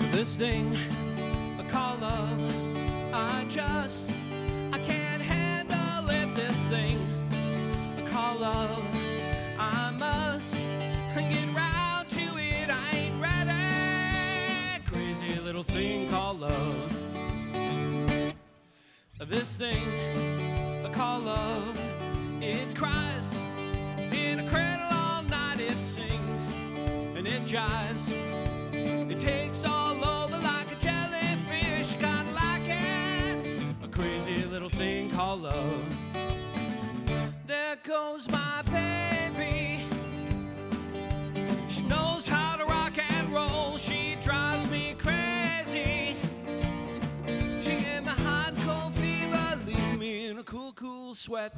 This thing I call love, I can't handle it. This thing I call love, I must get round to it. I ain't ready. Crazy little thing called love. This thing I call love, it cries in a cradle all night. It sings and it jives. It takes all over like a jellyfish. Kinda like it, a crazy little thing called love. There goes my baby. She knows how to rock and roll. She drives me crazy. She gave me hot and cold fever, leave me in a cool, cool sweat.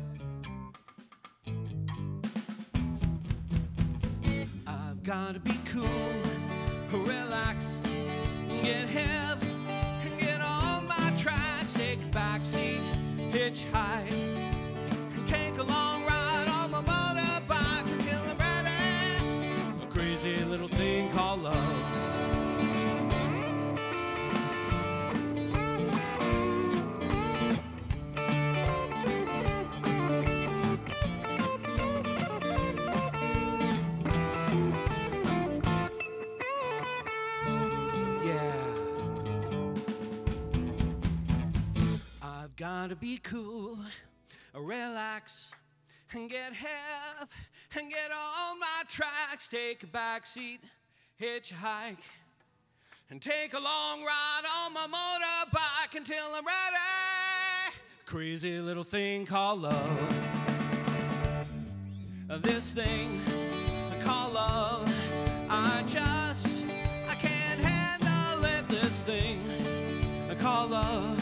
I've gotta be cool, relax, get hip, get on my tracks, take a backseat, hitchhike, and take a long ride on my motorbike until I'm ready. A crazy little thing called love. I've gotta be cool, relax, and get hip, and get on my tracks, take a backseat, hitchhike, and take a long ride on my motorbike until I'm ready. Crazy little thing called love. This thing I call love, I can't handle it. This thing I call love,